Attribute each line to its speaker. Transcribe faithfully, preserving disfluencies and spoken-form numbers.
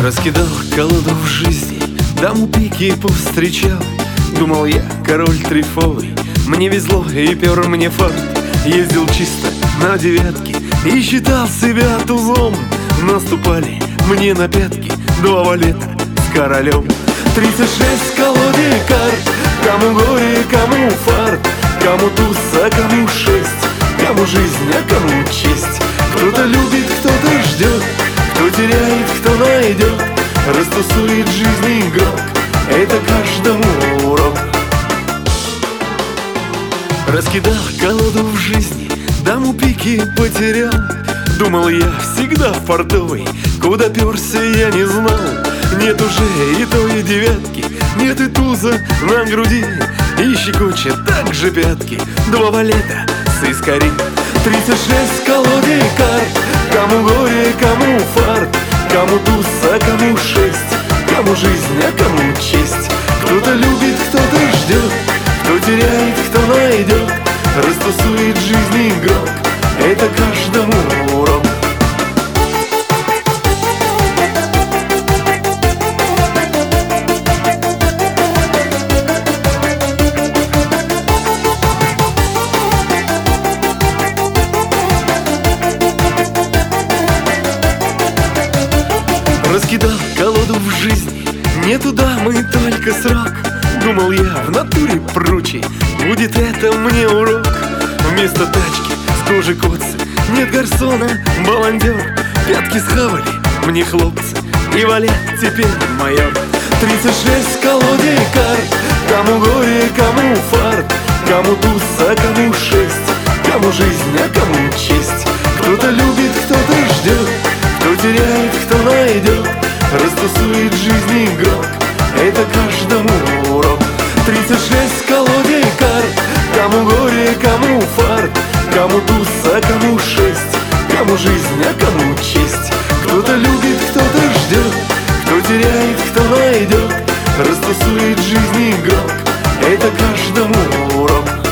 Speaker 1: Раскидал колоду в жизни, даму пики повстречал. Думал я король трифовый, мне везло и пер мне фарт. Ездил чисто на девятке и считал себя тузом. Наступали мне на пятки два валета с королем. Тридцать шесть в колоде карт, кому горе, кому фарт, кому туз, а кому шесть, кому жизнь, а кому честь. Кто-то любит, кто-то ждет, кто теряет, кто найдет. Растусует жизнь игрок, это каждому урок. Раскидал колоду в жизни, даму пики потерял. Думал я всегда фартовый, куда перся я не знал. Нет уже и той девятки, нет и туза на груди, и щекочет так же пятки два валета с искари. Тридцать шесть в колоде карт, кому горе, кому фарт, кому туз, а кому шесть, кому жизнь, а кому честь. Кто-то любит, кто-то ждет, кто теряет, кто найдет. Растусует жизнь игрок, это каждому урок. Раскидал колоду в жизни, нету дамы, только срок. Думал я в натуре прочей, будет это мне урок. Вместо тачки с кожи коцы, нет гарсона, баландер. Пятки схавали мне хлопцы, и валет теперь майор. Тридцать шесть в колоде карт, кому горе, кому фарт, кому туз, а кому шесть, кому жизнь, а кому честь. Кто-то любит, кто-то ждет, кто теряет, кто найдет. Растусует жизнь игрок, это каждому урок. Тридцать шесть в колоде карт, кому горе, кому фарт, кому туз, а кому шесть, кому жизнь, а кому честь. Кто-то любит, кто-то ждет, кто теряет, кто найдет. Растусует жизнь игрок, это каждому урок.